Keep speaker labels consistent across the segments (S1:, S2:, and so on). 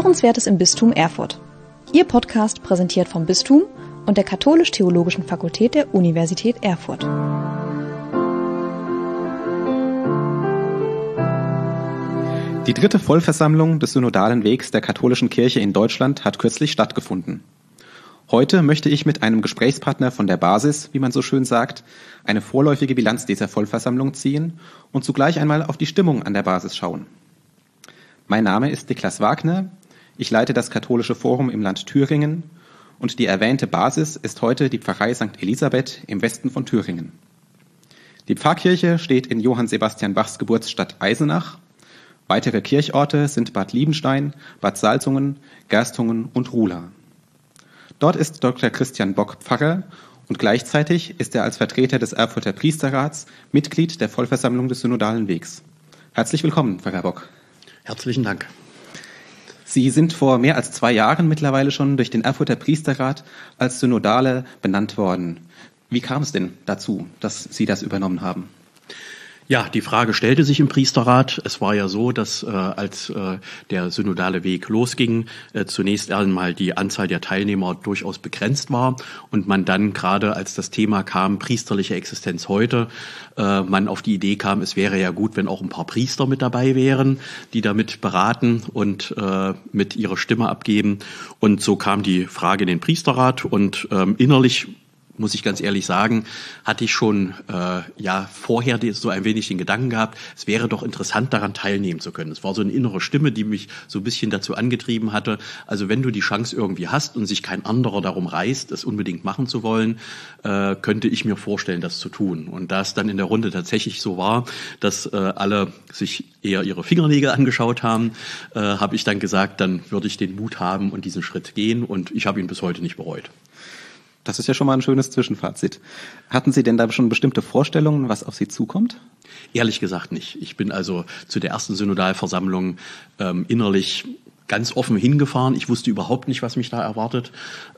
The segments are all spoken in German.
S1: Hörenswertes im Bistum Erfurt. Ihr Podcast präsentiert vom Bistum und der Katholisch-Theologischen Fakultät der Universität Erfurt.
S2: Die 3. Vollversammlung des Synodalen Wegs der katholischen Kirche in Deutschland hat kürzlich stattgefunden. Heute möchte ich mit einem Gesprächspartner von der Basis, wie man so schön sagt, eine vorläufige Bilanz dieser Vollversammlung ziehen und zugleich einmal auf die Stimmung an der Basis schauen. Mein Name ist Niklas Wagner, ich leite das Katholische Forum im Land Thüringen und die erwähnte Basis ist heute die Pfarrei St. Elisabeth im Westen von Thüringen. Die Pfarrkirche steht in Johann Sebastian Bachs Geburtsstadt Eisenach. Weitere Kirchorte sind Bad Liebenstein, Bad Salzungen, Gerstungen und Ruhla. Dort ist Dr. Christian Bock Pfarrer und gleichzeitig ist er als Vertreter des Erfurter Priesterrats Mitglied der Vollversammlung des Synodalen Wegs. Herzlich willkommen, Pfarrer Bock.
S3: Herzlichen Dank.
S2: Sie sind vor mehr als 2 Jahren mittlerweile schon durch den Erfurter Priesterrat als Synodale benannt worden. Wie kam es denn dazu, dass Sie das übernommen haben?
S3: Ja, die Frage stellte sich im Priesterrat. Es war ja so, dass als der synodale Weg losging, zunächst einmal die Anzahl der Teilnehmer durchaus begrenzt war und man dann gerade, als das Thema kam, priesterliche Existenz heute, man auf die Idee kam, es wäre ja gut, wenn auch ein paar Priester mit dabei wären, die damit beraten und mit ihrer Stimme abgeben. Und so kam die Frage in den Priesterrat und innerlich, muss ich ganz ehrlich sagen, hatte ich schon vorher so ein wenig den Gedanken gehabt, es wäre doch interessant, daran teilnehmen zu können. Es war so eine innere Stimme, die mich so ein bisschen dazu angetrieben hatte. Also wenn du die Chance irgendwie hast und sich kein anderer darum reißt, es unbedingt machen zu wollen, könnte ich mir vorstellen, das zu tun. Und da es dann in der Runde tatsächlich so war, dass alle sich eher ihre Fingernägel angeschaut haben, habe ich dann gesagt, dann würde ich den Mut haben und diesen Schritt gehen. Und ich habe ihn bis heute nicht bereut.
S2: Das ist ja schon mal ein schönes Zwischenfazit. Hatten Sie denn da schon bestimmte Vorstellungen, was auf Sie zukommt?
S3: Ehrlich gesagt nicht. Ich bin also zu der ersten Synodalversammlung innerlich ganz offen hingefahren. Ich wusste überhaupt nicht, was mich da erwartet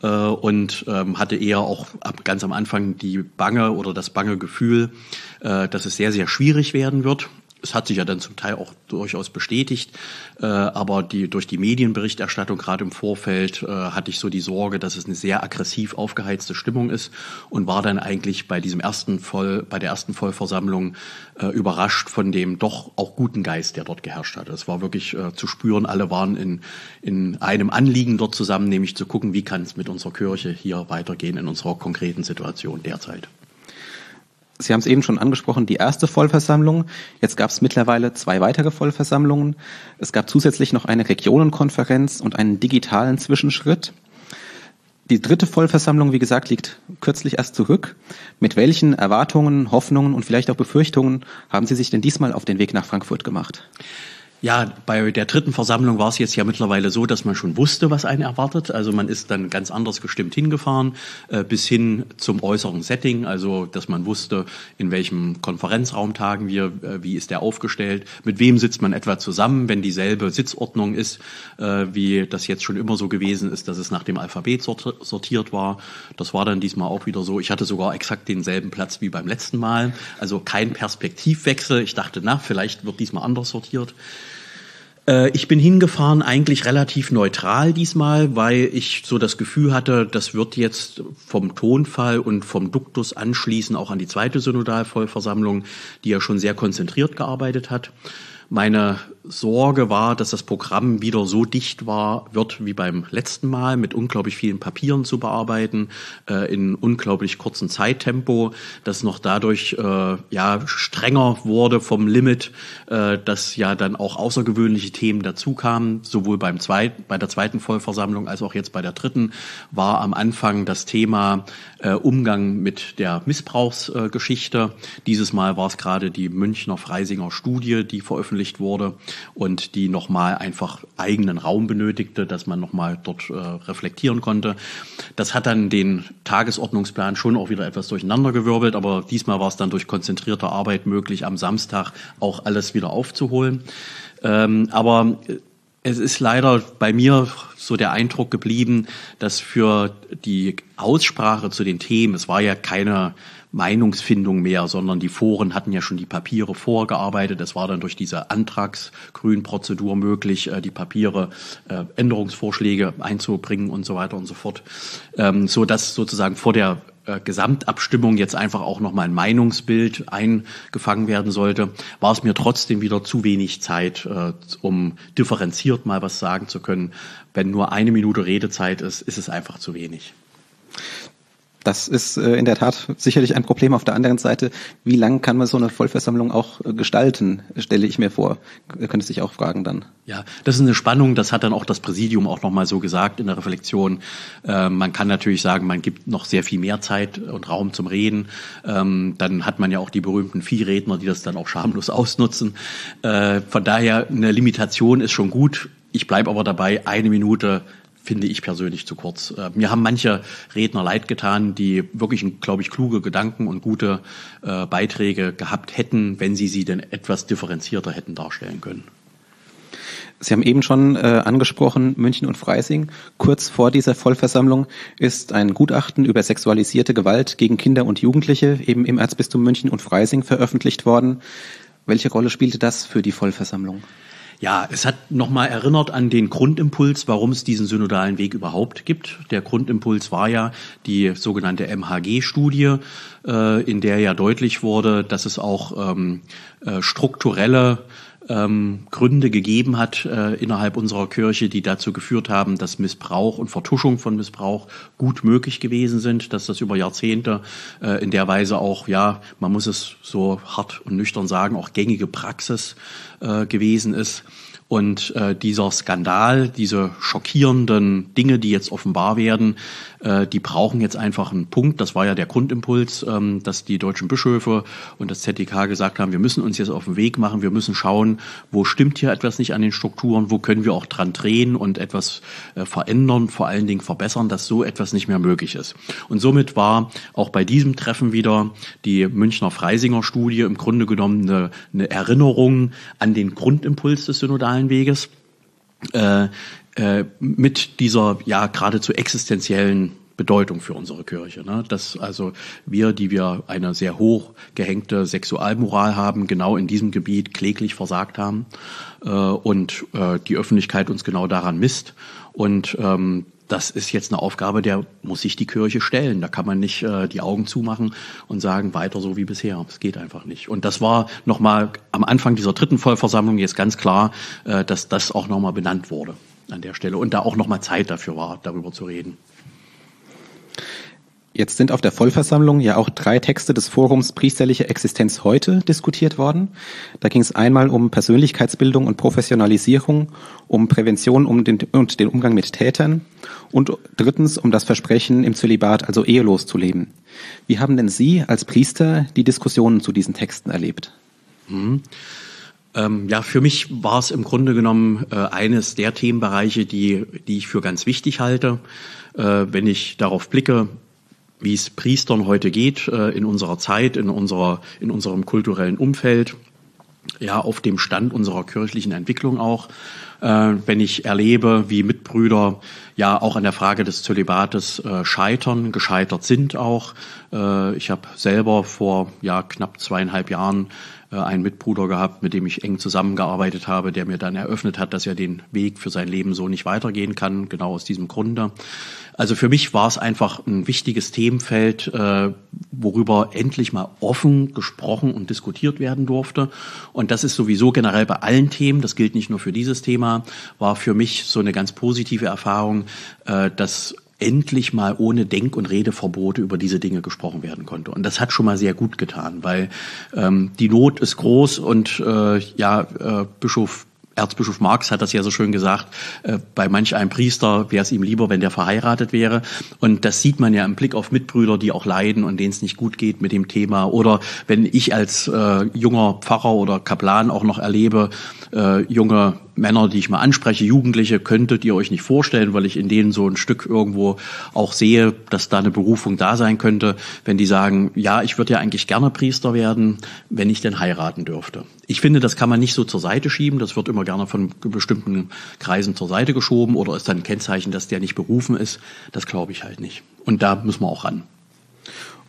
S3: und hatte eher auch ganz am Anfang das bange Gefühl, dass es sehr, sehr schwierig werden wird. Es hat sich ja dann zum Teil auch durchaus bestätigt, aber durch die Medienberichterstattung gerade im Vorfeld hatte ich so die Sorge, dass es eine sehr aggressiv aufgeheizte Stimmung ist und war dann eigentlich bei der ersten Vollversammlung überrascht von dem doch auch guten Geist, der dort geherrscht hat. Es war wirklich zu spüren, alle waren in einem Anliegen dort zusammen, nämlich zu gucken, wie kann es mit unserer Kirche hier weitergehen in unserer konkreten Situation derzeit.
S2: Sie haben es eben schon angesprochen, die erste Vollversammlung. Jetzt gab es mittlerweile 2 weitere Vollversammlungen. Es gab zusätzlich noch eine Regionenkonferenz und einen digitalen Zwischenschritt. Die 3. Vollversammlung, wie gesagt, liegt kürzlich erst zurück. Mit welchen Erwartungen, Hoffnungen und vielleicht auch Befürchtungen haben Sie sich denn diesmal auf den Weg nach Frankfurt gemacht?
S3: Ja, bei der 3. Versammlung war es jetzt ja mittlerweile so, dass man schon wusste, was einen erwartet. Also man ist dann ganz anders gestimmt hingefahren, bis hin zum äußeren Setting. Also, dass man wusste, in welchem Konferenzraum tagen wir, wie ist der aufgestellt, mit wem sitzt man etwa zusammen, wenn dieselbe Sitzordnung ist, wie das jetzt schon immer so gewesen ist, dass es nach dem Alphabet sortiert war. Das war dann diesmal auch wieder so. Ich hatte sogar exakt denselben Platz wie beim letzten Mal. Also kein Perspektivwechsel. Ich dachte, vielleicht wird diesmal anders sortiert. Ich bin hingefahren eigentlich relativ neutral diesmal, weil ich so das Gefühl hatte, das wird jetzt vom Tonfall und vom Duktus anschließen auch an die 2. Synodalvollversammlung, die ja schon sehr konzentriert gearbeitet hat. Meine Sorge war, dass das Programm wieder so dicht wird wie beim letzten Mal, mit unglaublich vielen Papieren zu bearbeiten, in unglaublich kurzem Zeittempo, das noch dadurch strenger wurde vom Limit, dass ja dann auch außergewöhnliche Themen dazu kamen. Sowohl bei der 2. Vollversammlung als auch jetzt bei der 3. war am Anfang das Thema Umgang mit der Missbrauchsgeschichte. Dieses Mal war es gerade die Münchner Freisinger Studie, die veröffentlicht wurde und die nochmal einfach eigenen Raum benötigte, dass man nochmal dort reflektieren konnte. Das hat dann den Tagesordnungsplan schon auch wieder etwas durcheinandergewirbelt, aber diesmal war es dann durch konzentrierte Arbeit möglich, am Samstag auch alles wieder aufzuholen. Aber es ist leider bei mir so der Eindruck geblieben, dass für die Aussprache zu den Themen, es war ja keine Meinungsfindung mehr, sondern die Foren hatten ja schon die Papiere vorgearbeitet. Es war dann durch diese Antragsgrünprozedur möglich, die Papiere, Änderungsvorschläge einzubringen und so weiter und so fort, so dass sozusagen vor der Gesamtabstimmung jetzt einfach auch nochmal ein Meinungsbild eingefangen werden sollte, war es mir trotzdem wieder zu wenig Zeit, um differenziert mal was sagen zu können. Wenn nur 1 Minute Redezeit ist, ist es einfach zu wenig.
S2: Das ist in der Tat sicherlich ein Problem. Auf der anderen Seite, wie lang kann man so eine Vollversammlung auch gestalten, stelle ich mir vor. Könnte sich auch fragen dann.
S3: Ja, das ist eine Spannung. Das hat dann auch das Präsidium auch nochmal so gesagt in der Reflexion. Man kann natürlich sagen, man gibt noch sehr viel mehr Zeit und Raum zum Reden. Dann hat man ja auch die berühmten Viehredner, die das dann auch schamlos ausnutzen. Von daher, eine Limitation ist schon gut. Ich bleibe aber dabei, 1 Minute finde ich persönlich zu kurz. Mir haben manche Redner leid getan, die wirklich, glaube ich, kluge Gedanken und gute Beiträge gehabt hätten, wenn sie denn etwas differenzierter hätten darstellen können.
S2: Sie haben eben schon angesprochen, München und Freising. Kurz vor dieser Vollversammlung ist ein Gutachten über sexualisierte Gewalt gegen Kinder und Jugendliche eben im Erzbistum München und Freising veröffentlicht worden. Welche Rolle spielte das für die Vollversammlung?
S3: Ja, es hat nochmal erinnert an den Grundimpuls, warum es diesen synodalen Weg überhaupt gibt. Der Grundimpuls war ja die sogenannte MHG-Studie, in der ja deutlich wurde, dass es auch strukturelle Gründe gegeben hat innerhalb unserer Kirche, die dazu geführt haben, dass Missbrauch und Vertuschung von Missbrauch gut möglich gewesen sind, dass das über Jahrzehnte in der Weise auch, ja, man muss es so hart und nüchtern sagen, auch gängige Praxis gewesen ist. Und dieser Skandal, diese schockierenden Dinge, die jetzt offenbar werden, die brauchen jetzt einfach einen Punkt. Das war ja der Grundimpuls, dass die deutschen Bischöfe und das ZDK gesagt haben, wir müssen uns jetzt auf den Weg machen, wir müssen schauen, wo stimmt hier etwas nicht an den Strukturen, wo können wir auch dran drehen und etwas verändern, vor allen Dingen verbessern, dass so etwas nicht mehr möglich ist. Und somit war auch bei diesem Treffen wieder die Münchner Freisinger Studie im Grunde genommen eine Erinnerung an den Grundimpuls des synodalen Weges, mit dieser ja geradezu existenziellen Bedeutung für unsere Kirche, ne? Dass also wir, die wir eine sehr hoch gehängte Sexualmoral haben, genau in diesem Gebiet kläglich versagt haben und die Öffentlichkeit uns genau daran misst. Und das ist jetzt eine Aufgabe, der muss sich die Kirche stellen. Da kann man nicht die Augen zumachen und sagen, weiter so wie bisher. Das geht einfach nicht. Und das war nochmal am Anfang dieser 3. Vollversammlung jetzt ganz klar, dass das auch nochmal benannt wurde an der Stelle und da auch nochmal Zeit dafür war, darüber zu reden.
S2: Jetzt sind auf der Vollversammlung ja auch 3 Texte des Forums Priesterliche Existenz heute diskutiert worden. Da ging es einmal um Persönlichkeitsbildung und Professionalisierung, um Prävention und den Umgang mit Tätern und drittens um das Versprechen, im Zölibat, also ehelos zu leben. Wie haben denn Sie als Priester die Diskussionen zu diesen Texten erlebt?
S3: Ja, für mich war es im Grunde genommen eines der Themenbereiche, die ich für ganz wichtig halte. Wenn ich darauf blicke, wie es Priestern heute geht, in unserer Zeit, in unserem kulturellen Umfeld, ja, auf dem Stand unserer kirchlichen Entwicklung auch. Wenn ich erlebe, wie Mitbrüder ja auch an der Frage des Zölibates gescheitert sind auch. Ich habe selber vor knapp 2,5 Jahren einen Mitbruder gehabt, mit dem ich eng zusammengearbeitet habe, der mir dann eröffnet hat, dass er den Weg für sein Leben so nicht weitergehen kann, genau aus diesem Grunde. Also für mich war es einfach ein wichtiges Themenfeld, worüber endlich mal offen gesprochen und diskutiert werden durfte. Und das ist sowieso generell bei allen Themen, das gilt nicht nur für dieses Thema, war für mich so eine ganz positive Erfahrung, dass endlich mal ohne Denk- und Redeverbote über diese Dinge gesprochen werden konnte. Und das hat schon mal sehr gut getan, weil die Not ist groß und Erzbischof Marx hat das ja so schön gesagt, bei manch einem Priester wäre es ihm lieber, wenn der verheiratet wäre. Und das sieht man ja im Blick auf Mitbrüder, die auch leiden und denen es nicht gut geht mit dem Thema. Oder wenn ich als junger Pfarrer oder Kaplan auch noch erlebe, junge Männer, die ich mal anspreche, Jugendliche, könntet ihr euch nicht vorstellen, weil ich in denen so ein Stück irgendwo auch sehe, dass da eine Berufung da sein könnte, wenn die sagen, ja, ich würde ja eigentlich gerne Priester werden, wenn ich denn heiraten dürfte. Ich finde, das kann man nicht so zur Seite schieben, das wird immer gerne von bestimmten Kreisen zur Seite geschoben oder ist dann ein Kennzeichen, dass der nicht berufen ist. Das glaube ich halt nicht. Und da müssen wir auch ran.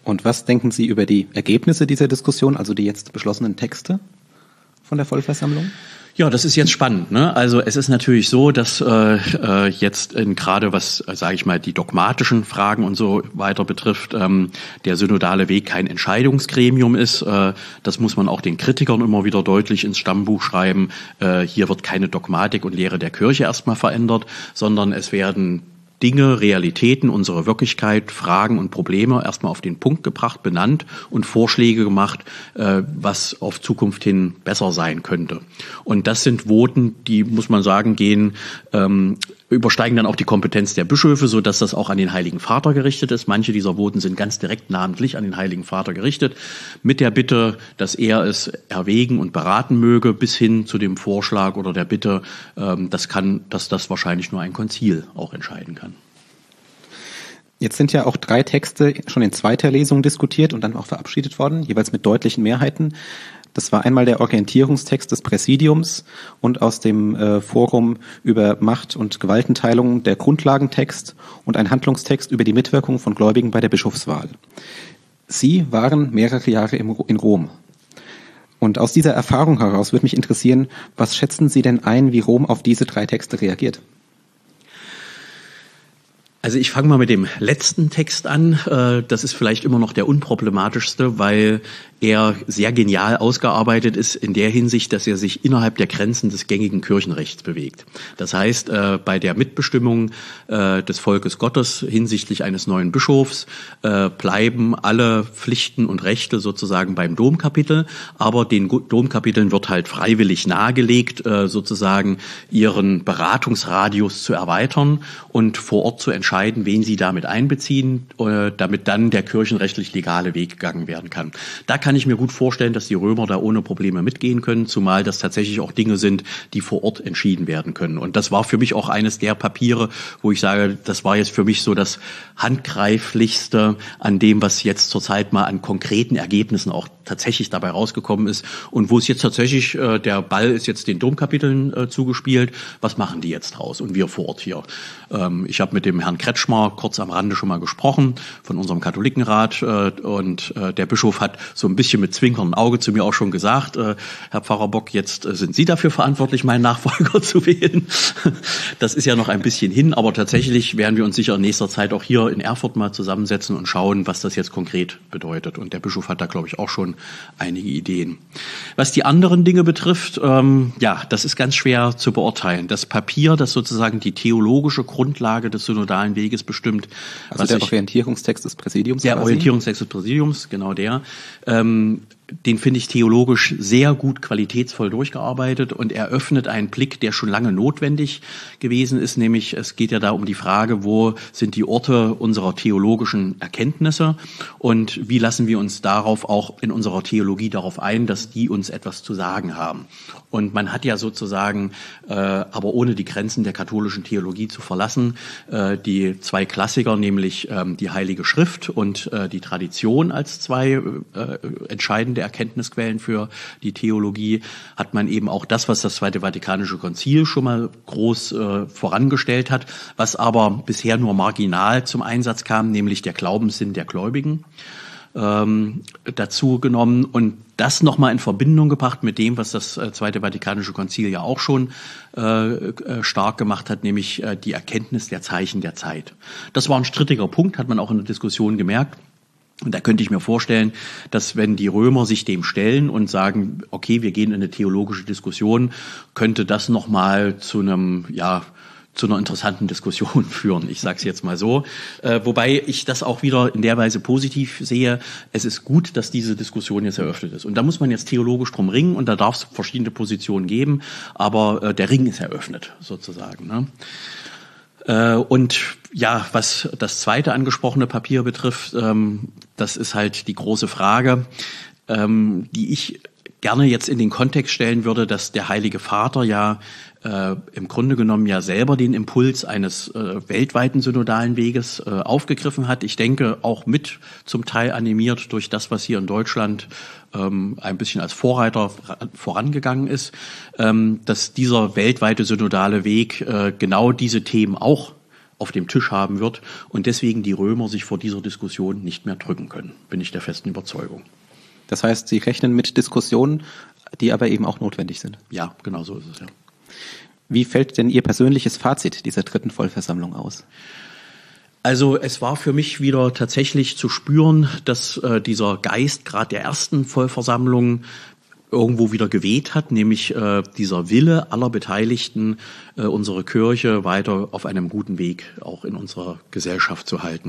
S2: Und was denken Sie über die Ergebnisse dieser Diskussion, also die jetzt beschlossenen Texte von der Vollversammlung?
S3: Ja, das ist jetzt spannend, ne? Also es ist natürlich so, dass jetzt gerade was, sage ich mal, die dogmatischen Fragen und so weiter betrifft, der synodale Weg kein Entscheidungsgremium ist. Das muss man auch den Kritikern immer wieder deutlich ins Stammbuch schreiben. Hier wird keine Dogmatik und Lehre der Kirche erstmal verändert, sondern es werden Dinge, Realitäten, unsere Wirklichkeit, Fragen und Probleme erstmal auf den Punkt gebracht, benannt und Vorschläge gemacht, was auf Zukunft hin besser sein könnte. Und das sind Voten, die, muss man sagen, übersteigen dann auch die Kompetenz der Bischöfe, so dass das auch an den Heiligen Vater gerichtet ist. Manche dieser Voten sind ganz direkt namentlich an den Heiligen Vater gerichtet, mit der Bitte, dass er es erwägen und beraten möge, bis hin zu dem Vorschlag oder der Bitte, dass das wahrscheinlich nur ein Konzil auch entscheiden kann.
S2: Jetzt sind ja auch 3 Texte schon in zweiter Lesung diskutiert und dann auch verabschiedet worden, jeweils mit deutlichen Mehrheiten. Das war einmal der Orientierungstext des Präsidiums und aus dem Forum über Macht- und Gewaltenteilung der Grundlagentext und ein Handlungstext über die Mitwirkung von Gläubigen bei der Bischofswahl. Sie waren mehrere Jahre in Rom. Und aus dieser Erfahrung heraus würde mich interessieren, was schätzen Sie denn ein, wie Rom auf diese 3 Texte reagiert?
S3: Also ich fange mal mit dem letzten Text an. Das ist vielleicht immer noch der unproblematischste, weil er sehr genial ausgearbeitet ist in der Hinsicht, dass er sich innerhalb der Grenzen des gängigen Kirchenrechts bewegt. Das heißt, bei der Mitbestimmung des Volkes Gottes hinsichtlich eines neuen Bischofs bleiben alle Pflichten und Rechte sozusagen beim Domkapitel, aber den Domkapiteln wird halt freiwillig nahegelegt, sozusagen ihren Beratungsradius zu erweitern und vor Ort zu entscheiden, wen sie damit einbeziehen, damit dann der kirchenrechtlich legale Weg gegangen werden kann. Da kann ich mir gut vorstellen, dass die Römer da ohne Probleme mitgehen können, zumal das tatsächlich auch Dinge sind, die vor Ort entschieden werden können. Und das war für mich auch eines der Papiere, wo ich sage, das war jetzt für mich so das Handgreiflichste an dem, was jetzt zurzeit mal an konkreten Ergebnissen auch tatsächlich dabei rausgekommen ist und wo es jetzt tatsächlich, der Ball ist jetzt den Domkapiteln zugespielt, was machen die jetzt draus und wir vor Ort hier. Ich habe mit dem Herrn Kretschmer kurz am Rande schon mal gesprochen von unserem Katholikenrat und der Bischof hat so ein bisschen mit zwinkerndem Auge zu mir auch schon gesagt, Herr Pfarrer Bock, jetzt sind Sie dafür verantwortlich, meinen Nachfolger zu wählen. Das ist ja noch ein bisschen hin, aber tatsächlich werden wir uns sicher in nächster Zeit auch hier in Erfurt mal zusammensetzen und schauen, was das jetzt konkret bedeutet. Und der Bischof hat da, glaube ich, auch schon einige Ideen. Was die anderen Dinge betrifft, das ist ganz schwer zu beurteilen. Das Papier, das sozusagen die theologische Grundlage des synodalen Weges bestimmt.
S2: Also der Orientierungstext des Präsidiums?
S3: Der Orientierungstext des Präsidiums, genau der. Den finde ich theologisch sehr gut qualitätsvoll durchgearbeitet und eröffnet einen Blick, der schon lange notwendig gewesen ist, nämlich es geht ja da um die Frage, wo sind die Orte unserer theologischen Erkenntnisse und wie lassen wir uns darauf auch in unserer Theologie darauf ein, dass die uns etwas zu sagen haben. Und man hat ja sozusagen, aber ohne die Grenzen der katholischen Theologie zu verlassen, die 2 Klassiker, nämlich die Heilige Schrift und die Tradition als 2 entscheidende Erkenntnisquellen für die Theologie, hat man eben auch das, was das Zweite Vatikanische Konzil schon mal groß vorangestellt hat, was aber bisher nur marginal zum Einsatz kam, nämlich der Glaubenssinn der Gläubigen dazu genommen und das nochmal in Verbindung gebracht mit dem, was das Zweite Vatikanische Konzil ja auch schon stark gemacht hat, nämlich die Erkenntnis der Zeichen der Zeit. Das war ein strittiger Punkt, hat man auch in der Diskussion gemerkt. Und da könnte ich mir vorstellen, dass wenn die Römer sich dem stellen und sagen, okay, wir gehen in eine theologische Diskussion, könnte das nochmal zu einer interessanten Diskussion führen. Ich sage es jetzt mal so. Wobei ich das auch wieder in der Weise positiv sehe. Es ist gut, dass diese Diskussion jetzt eröffnet ist. Und da muss man jetzt theologisch drum ringen und da darf es verschiedene Positionen geben, aber der Ring ist eröffnet sozusagen, ne? Und ja, was das zweite angesprochene Papier betrifft, das ist halt die große Frage, die ich gerne jetzt in den Kontext stellen würde, dass der Heilige Vater ja im Grunde genommen ja selber den Impuls eines weltweiten synodalen Weges aufgegriffen hat. Ich denke auch mit zum Teil animiert durch das, was hier in Deutschland ein bisschen als Vorreiter vorangegangen ist, dass dieser weltweite synodale Weg genau diese Themen auch auf dem Tisch haben wird und deswegen die Römer sich vor dieser Diskussion nicht mehr drücken können, bin ich der festen Überzeugung.
S2: Das heißt, Sie rechnen mit Diskussionen, die aber eben auch notwendig sind.
S3: Ja, genau so ist es, ja.
S2: Wie fällt denn Ihr persönliches Fazit dieser dritten Vollversammlung aus?
S3: Also es war für mich wieder tatsächlich zu spüren, dass dieser Geist gerade der ersten Vollversammlung irgendwo wieder geweht hat, nämlich dieser Wille aller Beteiligten, unsere Kirche weiter auf einem guten Weg auch in unserer Gesellschaft zu halten.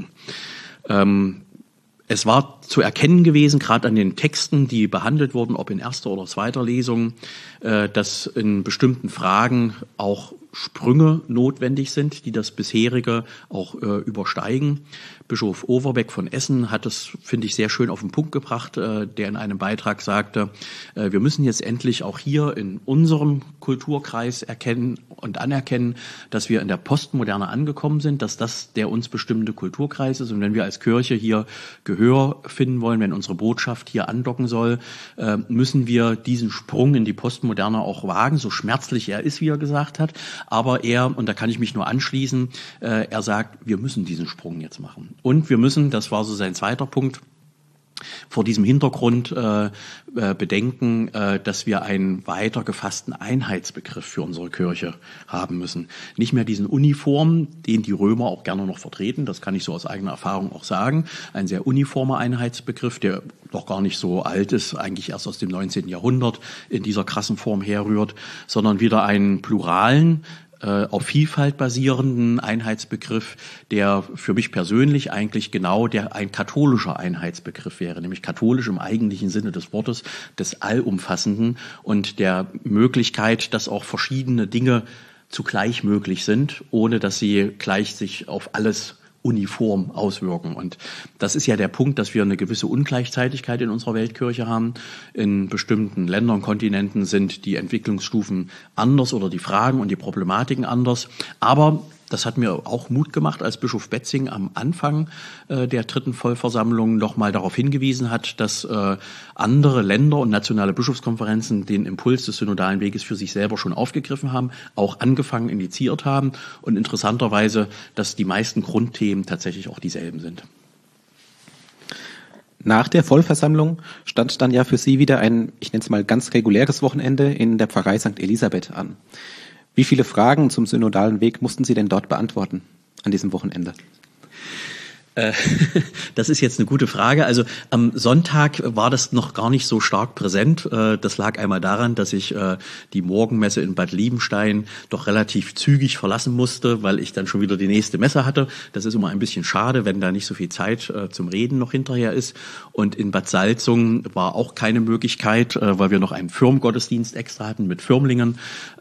S3: Es war zu erkennen gewesen, gerade an den Texten, die behandelt wurden, ob in erster oder zweiter Lesung, dass in bestimmten Fragen auch Sprünge notwendig sind, die das bisherige auch übersteigen. Bischof Overbeck von Essen hat es, finde ich, sehr schön auf den Punkt gebracht, der in einem Beitrag sagte, wir müssen jetzt endlich auch hier in unserem Kulturkreis erkennen und anerkennen, dass wir in der Postmoderne angekommen sind, dass das der uns bestimmende Kulturkreis ist. Und wenn wir als Kirche hier Gehör finden wollen, wenn unsere Botschaft hier andocken soll, müssen wir diesen Sprung in die Postmoderne auch wagen, so schmerzlich er ist, wie er gesagt hat. Aber er, und da kann ich mich nur anschließen, er sagt, wir müssen diesen Sprung jetzt machen. Und wir müssen, das war so sein zweiter Punkt, vor diesem Hintergrund bedenken, dass wir einen weiter gefassten Einheitsbegriff für unsere Kirche haben müssen. Nicht mehr diesen Uniform, den die Römer auch gerne noch vertreten, das kann ich so aus eigener Erfahrung auch sagen, ein sehr uniformer Einheitsbegriff, der doch gar nicht so alt ist, eigentlich erst aus dem 19. Jahrhundert in dieser krassen Form herrührt, sondern wieder einen pluralen, auf Vielfalt basierenden Einheitsbegriff, der für mich persönlich eigentlich genau ein katholischer Einheitsbegriff wäre, nämlich katholisch im eigentlichen Sinne des Wortes, des Allumfassenden und der Möglichkeit, dass auch verschiedene Dinge zugleich möglich sind, ohne dass sie gleich sich auf alles uniform auswirken. Und das ist ja der Punkt, dass wir eine gewisse Ungleichzeitigkeit in unserer Weltkirche haben. In bestimmten Ländern, Kontinenten sind die Entwicklungsstufen anders oder die Fragen und die Problematiken anders. Aber das hat mir auch Mut gemacht, als Bischof Betzing am Anfang der dritten Vollversammlung nochmal darauf hingewiesen hat, dass andere Länder und nationale Bischofskonferenzen den Impuls des synodalen Weges für sich selber schon aufgegriffen haben, auch angefangen, initiiert haben und interessanterweise, dass die meisten Grundthemen tatsächlich auch dieselben sind.
S2: Nach der Vollversammlung stand dann ja für Sie wieder ein, ich nenne es mal ganz reguläres Wochenende in der Pfarrei St. Elisabeth an. Wie viele Fragen zum synodalen Weg mussten Sie denn dort beantworten an diesem Wochenende?
S3: Das ist jetzt eine gute Frage. Also am Sonntag war das noch gar nicht so stark präsent. Das lag einmal daran, dass ich die Morgenmesse in Bad Liebenstein doch relativ zügig verlassen musste, weil ich dann schon wieder die nächste Messe hatte. Das ist immer ein bisschen schade, wenn da nicht so viel Zeit zum Reden noch hinterher ist. Und in Bad Salzungen war auch keine Möglichkeit, weil wir noch einen Firmengottesdienst extra hatten mit Firmlingen,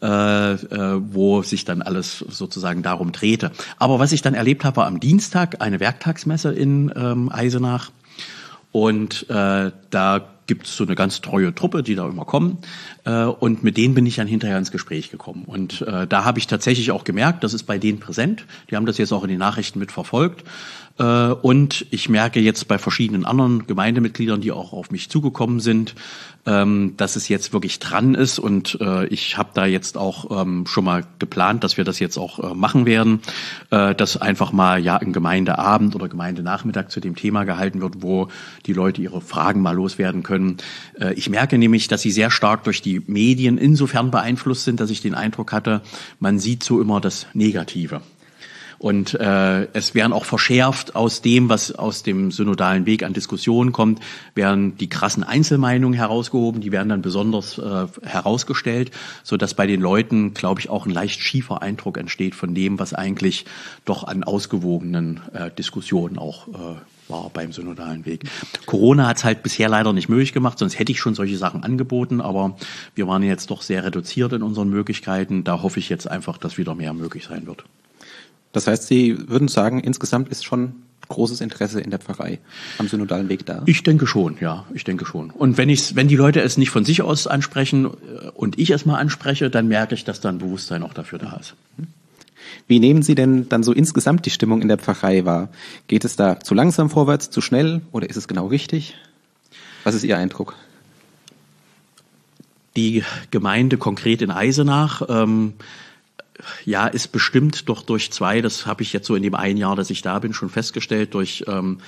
S3: wo sich dann alles sozusagen darum drehte. Aber was ich dann erlebt habe, war am Dienstag eine Werktagsmesse in Eisenach und da gibt es so eine ganz treue Truppe, die da immer kommen und mit denen bin ich dann hinterher ins Gespräch gekommen und da habe ich tatsächlich auch gemerkt, das ist bei denen präsent, die haben das jetzt auch in den Nachrichten mitverfolgt und ich merke jetzt bei verschiedenen anderen Gemeindemitgliedern, die auch auf mich zugekommen sind, dass es jetzt wirklich dran ist und ich habe da jetzt auch schon mal geplant, dass wir das jetzt auch machen werden, dass einfach mal ja ein Gemeindeabend oder Gemeindenachmittag zu dem Thema gehalten wird, wo die Leute ihre Fragen mal loswerden können. Ich merke nämlich, dass sie sehr stark durch die Medien insofern beeinflusst sind, dass ich den Eindruck hatte, man sieht so immer das Negative. Und es werden auch verschärft aus dem, was aus dem synodalen Weg an Diskussionen kommt, werden die krassen Einzelmeinungen herausgehoben, die werden dann besonders herausgestellt, so dass bei den Leuten, glaube ich, auch ein leicht schiefer Eindruck entsteht von dem, was eigentlich doch an ausgewogenen Diskussionen auch war beim synodalen Weg. Corona hat es halt bisher leider nicht möglich gemacht, sonst hätte ich schon solche Sachen angeboten, aber wir waren jetzt doch sehr reduziert in unseren Möglichkeiten. Da hoffe ich jetzt einfach, dass wieder mehr möglich sein wird.
S2: Das heißt, Sie würden sagen, insgesamt ist schon großes Interesse in der Pfarrei am synodalen Weg da?
S3: Ich denke schon, ja, ich denke schon. Und wenn die Leute es nicht von sich aus ansprechen und ich es mal anspreche, dann merke ich, dass da ein Bewusstsein auch dafür da ist.
S2: Wie nehmen Sie denn dann so insgesamt die Stimmung in der Pfarrei wahr? Geht es da zu langsam vorwärts, zu schnell oder ist es genau richtig? Was ist Ihr Eindruck?
S3: Die Gemeinde konkret in Eisenach Ja, ist bestimmt doch durch zwei, das habe ich jetzt so in dem einen Jahr, dass ich da bin, schon festgestellt, durch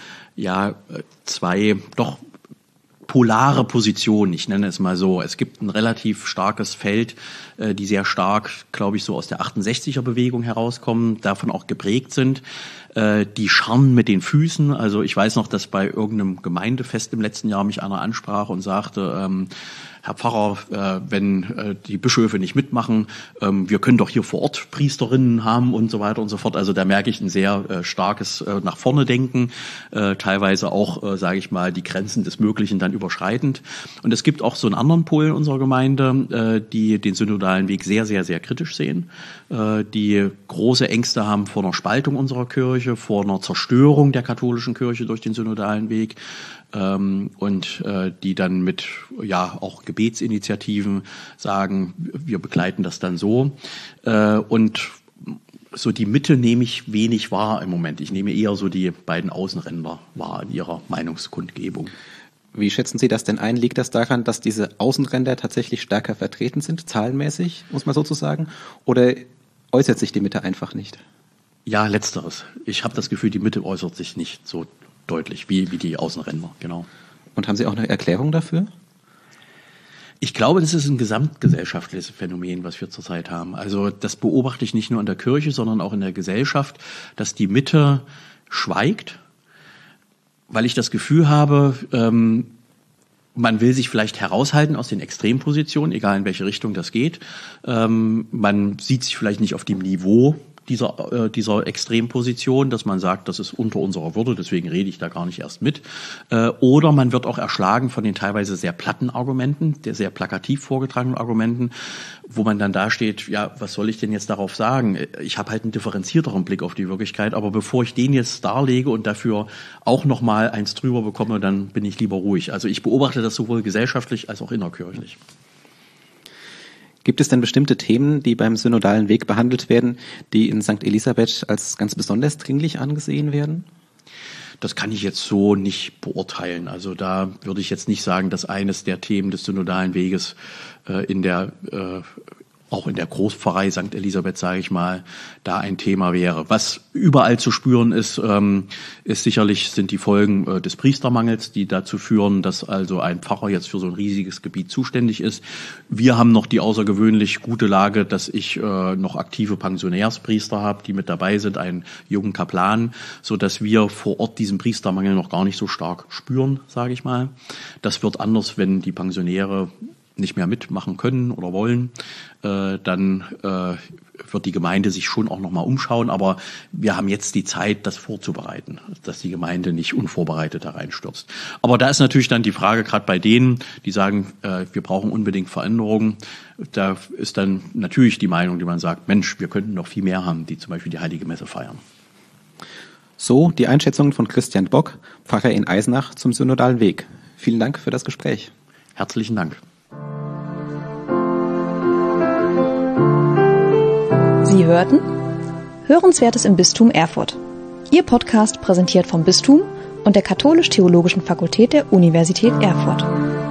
S3: zwei doch polare Positionen, ich nenne es mal so. Es gibt ein relativ starkes Feld, die sehr stark, glaube ich, so aus der 68er-Bewegung herauskommen, davon auch geprägt sind. Die scharren mit den Füßen. Also ich weiß noch, dass bei irgendeinem Gemeindefest im letzten Jahr mich einer ansprach und sagte, Herr Pfarrer, wenn die Bischöfe nicht mitmachen, wir können doch hier vor Ort Priesterinnen haben und so weiter und so fort. Also da merke ich ein sehr starkes nach vorne denken, teilweise auch, sage ich mal, die Grenzen des Möglichen dann überschreitend. Und es gibt auch so einen anderen Pol in unserer Gemeinde, die den synodalen Weg sehr, sehr, sehr kritisch sehen, die große Ängste haben vor einer Spaltung unserer Kirche, vor einer Zerstörung der katholischen Kirche durch den synodalen Weg. Und die dann mit auch Gebetsinitiativen sagen, wir begleiten das dann so. Und so die Mitte nehme ich wenig wahr im Moment. Ich nehme eher so die beiden Außenränder wahr in ihrer Meinungskundgebung.
S2: Wie schätzen Sie das denn ein? Liegt das daran, dass diese Außenränder tatsächlich stärker vertreten sind, zahlenmäßig, muss man sozusagen? Oder äußert sich die Mitte einfach nicht?
S3: Ja, letzteres. Ich habe das Gefühl, die Mitte äußert sich nicht so deutlich, wie die Außenränder, genau.
S2: Und haben Sie auch eine Erklärung dafür?
S3: Ich glaube, das ist ein gesamtgesellschaftliches Phänomen, was wir zurzeit haben. Also das beobachte ich nicht nur in der Kirche, sondern auch in der Gesellschaft, dass die Mitte schweigt, weil ich das Gefühl habe, man will sich vielleicht heraushalten aus den Extrempositionen, egal in welche Richtung das geht. Man sieht sich vielleicht nicht auf dem Niveau dieser Extremposition, dass man sagt, das ist unter unserer Würde, deswegen rede ich da gar nicht erst mit. Oder man wird auch erschlagen von den teilweise sehr platten Argumenten, der sehr plakativ vorgetragenen Argumenten, wo man dann da steht, ja, was soll ich denn jetzt darauf sagen? Ich habe halt einen differenzierteren Blick auf die Wirklichkeit, aber bevor ich den jetzt darlege und dafür auch nochmal eins drüber bekomme, dann bin ich lieber ruhig. Also ich beobachte das sowohl gesellschaftlich als auch innerkirchlich.
S2: Gibt es denn bestimmte Themen, die beim synodalen Weg behandelt werden, die in St. Elisabeth als ganz besonders dringlich angesehen werden?
S3: Das kann ich jetzt so nicht beurteilen. Also da würde ich jetzt nicht sagen, dass eines der Themen des synodalen Weges auch in der Großpfarrei St. Elisabeth, sage ich mal, da ein Thema wäre. Was überall zu spüren ist sicherlich sind die Folgen des Priestermangels, die dazu führen, dass also ein Pfarrer jetzt für so ein riesiges Gebiet zuständig ist. Wir haben noch die außergewöhnlich gute Lage, dass ich noch aktive Pensionärspriester habe, die mit dabei sind, einen jungen Kaplan, so dass wir vor Ort diesen Priestermangel noch gar nicht so stark spüren, sage ich mal. Das wird anders, wenn die Pensionäre nicht mehr mitmachen können oder wollen, dann wird die Gemeinde sich schon auch nochmal umschauen. Aber wir haben jetzt die Zeit, das vorzubereiten, dass die Gemeinde nicht unvorbereitet da reinstürzt. Aber da ist natürlich dann die Frage, gerade bei denen, die sagen, wir brauchen unbedingt Veränderungen, da ist dann natürlich die Meinung, die man sagt, Mensch, wir könnten noch viel mehr haben, die zum Beispiel die Heilige Messe feiern.
S2: So die Einschätzung von Christian Bock, Pfarrer in Eisenach zum synodalen Weg. Vielen Dank für das Gespräch.
S3: Herzlichen Dank.
S1: Sie hörten Hörenswertes im Bistum Erfurt. Ihr Podcast präsentiert vom Bistum und der Katholisch-Theologischen Fakultät der Universität Erfurt.